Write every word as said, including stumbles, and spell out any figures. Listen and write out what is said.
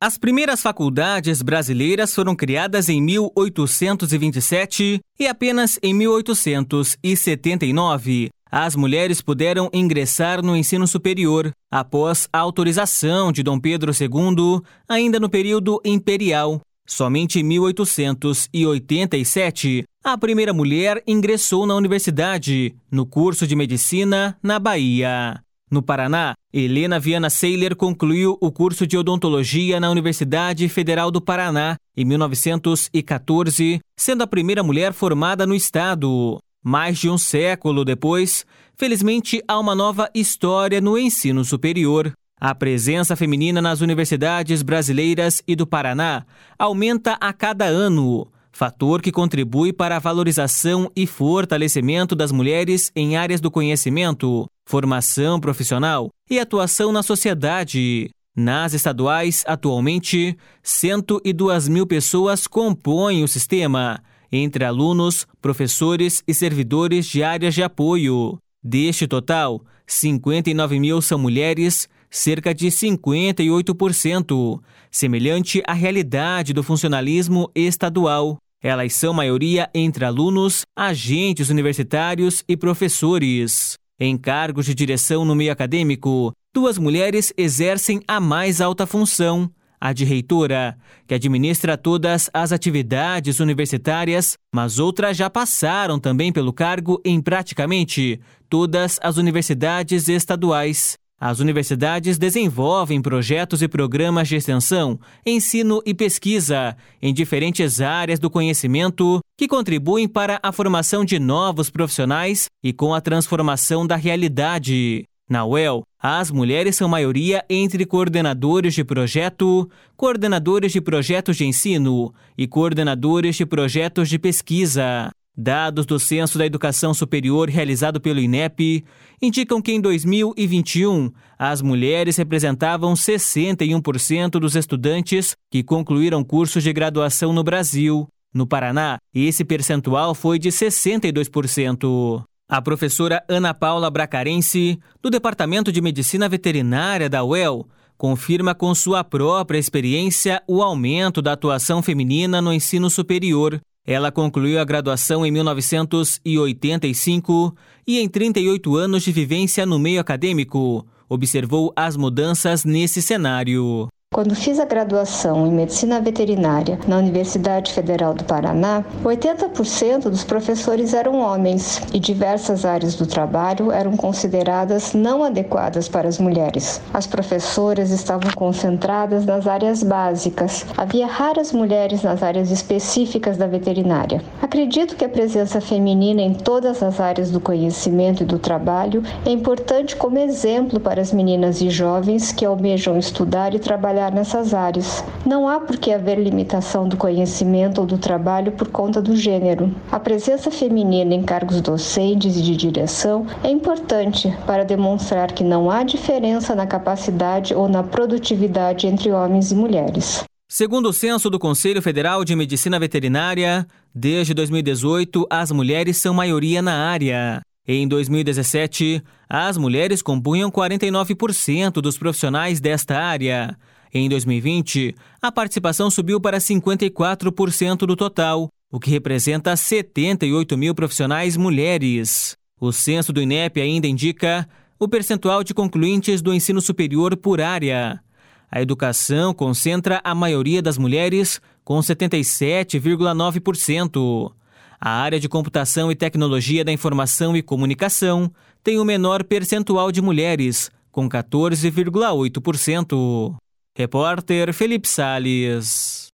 As primeiras faculdades brasileiras foram criadas em mil oitocentos e vinte e sete e apenas em mil oitocentos e setenta e nove as mulheres puderam ingressar no ensino superior, após a autorização de Dom Pedro segundo, ainda no período imperial. Somente em mil oitocentos e oitenta e sete, a primeira mulher ingressou na universidade, no curso de medicina, na Bahia. No Paraná, Helena Viana Seiler concluiu o curso de odontologia na Universidade Federal do Paraná em mil novecentos e quatorze, sendo a primeira mulher formada no estado. Mais de um século depois, felizmente há uma nova história no ensino superior. A presença feminina nas universidades brasileiras e do Paraná aumenta a cada ano, fator que contribui para a valorização e fortalecimento das mulheres em áreas do conhecimento, formação profissional e atuação na sociedade. Nas estaduais, atualmente, cento e duas mil pessoas compõem o sistema, entre alunos, professores e servidores de áreas de apoio. Deste total, cinquenta e nove mil são mulheres, cerca de cinquenta e oito por cento, semelhante à realidade do funcionalismo estadual. Elas são maioria entre alunos, agentes universitários e professores. Em cargos de direção no meio acadêmico, duas mulheres exercem a mais alta função, a de reitora, que administra todas as atividades universitárias, mas outras já passaram também pelo cargo em praticamente todas as universidades estaduais. As universidades desenvolvem projetos e programas de extensão, ensino e pesquisa em diferentes áreas do conhecimento que contribuem para a formação de novos profissionais e com a transformação da realidade. Na U E L, as mulheres são maioria entre coordenadores de projeto, coordenadores de projetos de ensino e coordenadores de projetos de pesquisa. Dados do Censo da Educação Superior realizado pelo INEP indicam que em dois mil e vinte e um, as mulheres representavam sessenta e um por cento dos estudantes que concluíram cursos de graduação no Brasil. No Paraná, esse percentual foi de sessenta e dois por cento. A professora Ana Paula Bracarense, do Departamento de Medicina Veterinária da U E L, confirma com sua própria experiência o aumento da atuação feminina no ensino superior. Ela concluiu a graduação em mil novecentos e oitenta e cinco e, em trinta e oito anos de vivência no meio acadêmico, observou as mudanças nesse cenário. Quando fiz a graduação em Medicina Veterinária na Universidade Federal do Paraná, oitenta por cento dos professores eram homens e diversas áreas do trabalho eram consideradas não adequadas para as mulheres. As professoras estavam concentradas nas áreas básicas. Havia raras mulheres nas áreas específicas da veterinária. Acredito que a presença feminina em todas as áreas do conhecimento e do trabalho é importante como exemplo para as meninas e jovens que almejam estudar e trabalhar nessas áreas. Não há por que haver limitação do conhecimento ou do trabalho por conta do gênero. A presença feminina em cargos docentes e de direção é importante para demonstrar que não há diferença na capacidade ou na produtividade entre homens e mulheres. Segundo o censo do Conselho Federal de Medicina Veterinária, desde dois mil e dezoito, as mulheres são maioria na área. Em dois mil e dezessete, as mulheres compunham quarenta e nove por cento dos profissionais desta área. Em dois mil e vinte, a participação subiu para cinquenta e quatro por cento do total, o que representa setenta e oito mil profissionais mulheres. O censo do INEP ainda indica o percentual de concluintes do ensino superior por área. A educação concentra a maioria das mulheres, com setenta e sete vírgula nove por cento. A área de computação e tecnologia da informação e comunicação tem o menor percentual de mulheres, com quatorze vírgula oito por cento. Repórter Felipe Salles.